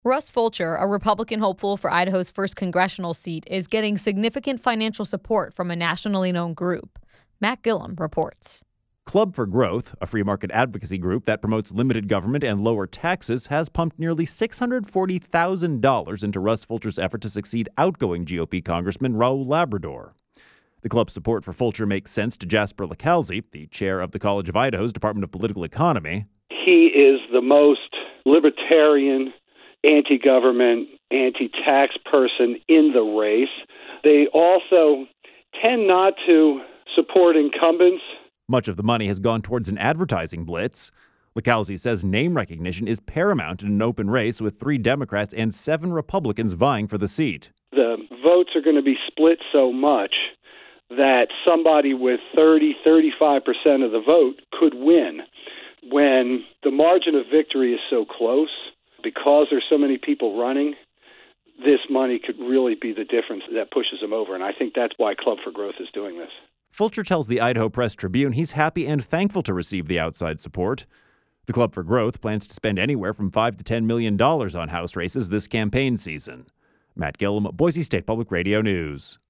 Russ Fulcher, a Republican hopeful for Idaho's first congressional seat, is getting significant financial support from a nationally known group. Matt Gillum reports. Club for Growth, a free market advocacy group that promotes limited government and lower taxes, has pumped nearly $640,000 into Russ Fulcher's effort to succeed outgoing GOP Congressman Raul Labrador. The club's support for Fulcher makes sense to Jasper Licalzi, the chair of the College of Idaho's Department of Political Economy. He is the most libertarian, anti-government, anti-tax person in the race. They also tend not to support incumbents. Much of the money has gone towards an advertising blitz. Licalzi says name recognition is paramount in an open race with 3 Democrats and 7 Republicans vying for the seat. The votes are going to be split so much that somebody with 35% of the vote could win. When the margin of victory is so close, because there's so many people running, this money could really be the difference that pushes them over. And I think that's why Club for Growth is doing this. Fulcher tells the Idaho Press Tribune he's happy and thankful to receive the outside support. The Club for Growth plans to spend anywhere from $5 to $10 million on House races this campaign season. Matt Gillum, Boise State Public Radio News.